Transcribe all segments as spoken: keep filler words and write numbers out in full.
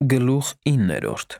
Գլուխ իններորդ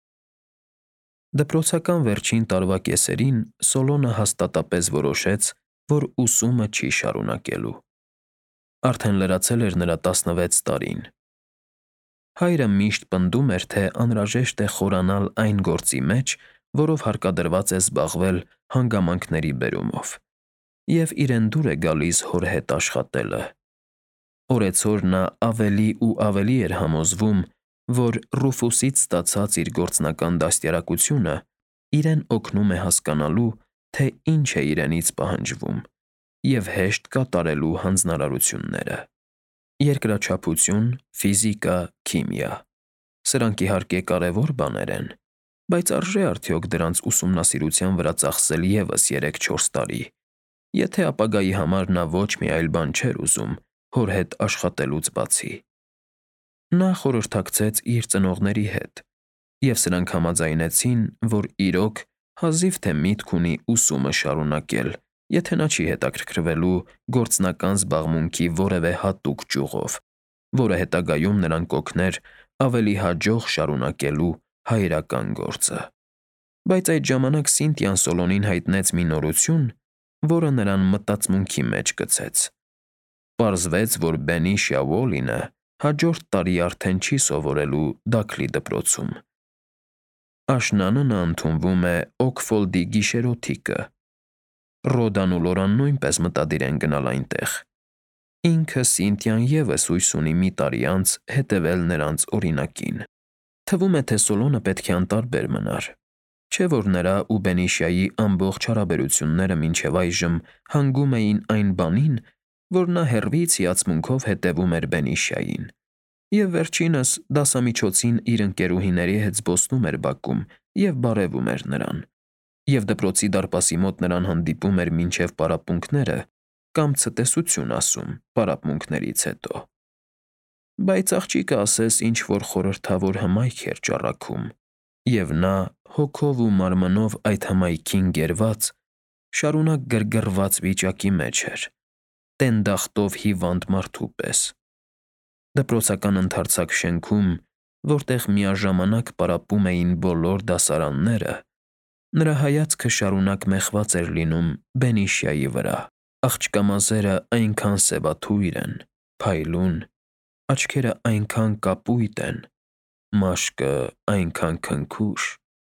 Դպրոցական վերջին տարվա կեսերին Սոլոնը հաստատապես որոշեց, որ ուսումը չի շարունակելու։ Արդեն լրացել էր նրա տասնվեց տարին։ Հայրը միշտ պնդում էր, թե անհրաժեշտ է խորանալ այն գործի մեջ, որով հարկադրված է զբաղվել հանգամանքների բերումով, և իրեն դուր է գալիս հոր հետ աշխատելը։ Օրեցօր նա ավելի ու ավելի էր համոզվում, որ Ռուֆուսից ստացած իր գործնական դաստիարակությունը իրեն օգնում է հասկանալու, թե ինչ է իրենից պահանջվում, և հեշտ կատարելու հանձնարարությունները. երկրաչափություն, ֆիզիկա, քիմիա։ Սրանք իհարկե կարևոր բաներ են, բայց արժե՞ արդյոք դրանց ուսումնասիրության վրա ծախսել ևս երեք֊չորս տարի, եթե ապագայի համար նա ոչ մի այլ բան չէր ուզում հոր հետ աշխատելուց բացի։ Նա խորհրդակցեց իր ծնողների հետ, և սրանք համաձայնեցին, որ իրոք հազիվ թե միտք ունի ուսումը շարունակել, եթե նա չի հետաքրքրվելու գործնական զբաղմունքի որևէ հատուկ ճյուղով, որը հետագայում նրան կօգներ ավելի հաջող շարունակելու հայրական գործը։ Բայց այդ ժամանակ Սինթիան Սոլոնին հայտնեց մի նորություն, որը նրան մտածմունքի մեջ գցեց։ Պարզվեց, որ Բենիշիա Ուոլինը հաջորդ տարի արդեն չի սովորելու Դաքլի դպրոցում։ Աշնանը նա ընդունվում է Օքֆոլդի գիշերօթիկը։ Ռոդան ու Լորան նույնպես մտադիր են գնալ այնտեղ։ Ինքը Սինթիան ևս հույս ունի մի տարի անց հետևել նրանց օրինակին։ Թվում է, թե Սոլոնը պետք է անտարբեր մնար, չէ՞ որ նրա ու Բենիշիայի ամբողջ հարաբերությունները մինչև այժմ հանգում էին այն բանին, որ նա հեռվից հիացմունքով հետևում էր Բենիշիային, և վերջինս դասամիջոցին իր ընկերուհիների հետ զբոսնում էր բակում և բարևում էր նրան, և դպրոցի դարպասի մոտ նրան հանդիպում էր մինչև պարապմունքները կամ ցտեսություն ասում պարապմունքներից հետո։ Բայց աղջիկը ասես ինչ-որ խորհրդավոր հմայք էր ճառագում, և նա, հոգով ու մարմնով այդ հմայքին գերված, շարունակ գրգռված վիճակի մեջ էր, տենդախտով հիվանդ մարդու պես։ Դպրոցական ընդարձակ շենքում, որտեղ միաժամանակ պարապում էին բոլոր դասարանները, նրա հայացքը շարունակ մեխված էր լինում Բենիշիայի վրա։ Աղջկա մազերը այնքան սևաթույր են, փայլուն, աչքերը այնքան կապույտ են, մաշկը այնքան քնքուշ։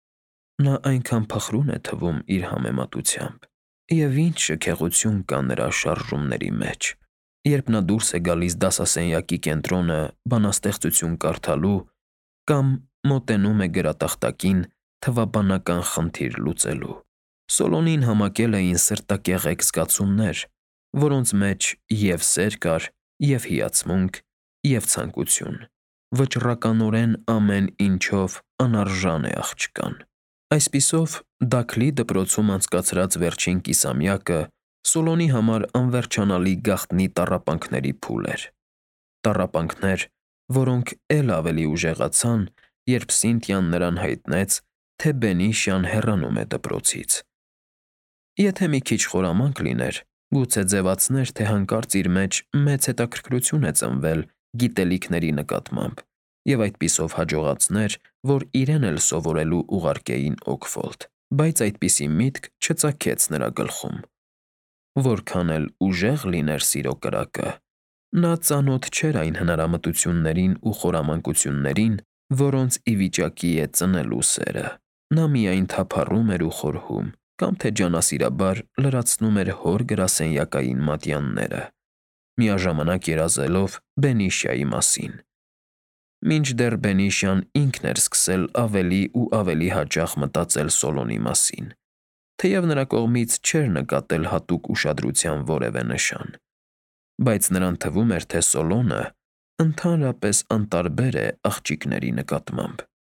Նա այնքան փխրուն է թվում իր համեմատությամբ, և ինչ շքեղություն կա նրա շարժումների մեջ, երբ նա դուրս է գալիս դասասենյակի կենտրոնը բանաստեղծություն կարդալու կամ մոտենում է գրատախտակին թվաբանական խնդիր լուծելու։ Սոլոնին համակել էին սրտակեղեկ զգացումներ, որոնց մեջ և՛ սեր կար, և՛ հիացմունք, և՛ ցանկություն։ Վճռականորեն ամեն ինչով անարժան է աղջկան։ Այսպիսով, Դաքլի դպրոցում անցկացրած վերջին կիսամյակը Սոլոնի համար անվերջանալի գաղտնի տառապանքների փուլ էր։ Տառապանքներ, որոնք էլ ավելի ուժեղացան, երբ Սինթիան նրան հայտնեց, թե Բենիշիան հեռանում է դպրոցից։ Եթե մի քիչ խորամանկ լիներ, գուցե ձևացներ, թե հանկարծ իր մեջ մեծ հետաքրքրություն է ծնվել գիտելիքների նկատմամբ, և այդպիսով հաջողացներ, որ իրեն էլ սովորելու ուղարկեին Օքֆոլդ, բայց այդպիսի միտք չծագեց նրա գլխում։ Որքան էլ ուժեղ լիներ սիրո կրակը, նա ծանոթ չէր այն հնարամտություններին ու խորամանկություններին, որոնց ի վիճակի է ծնելու սերը։ Նա միայն թափառում էր ու խորհում կամ թե ջանասիրաբար լրացնում էր հոր գրասենյակային մատյանները, միաժամանակ երազելով Բենիշիայի մասին։ Մինչդեռ Բենիշիան ինքն էր սկսել ավելի ու ավելի հաճախ մտածել Սոլոնի մասին, թեև նրա կողմից չէր նկատել հատուկ ուշադրության որևէ նշան, բայց նրան թվում էր, թե Սոլոնը ընդհանրապես անտարբեր է աղջիկների նկատմամբ։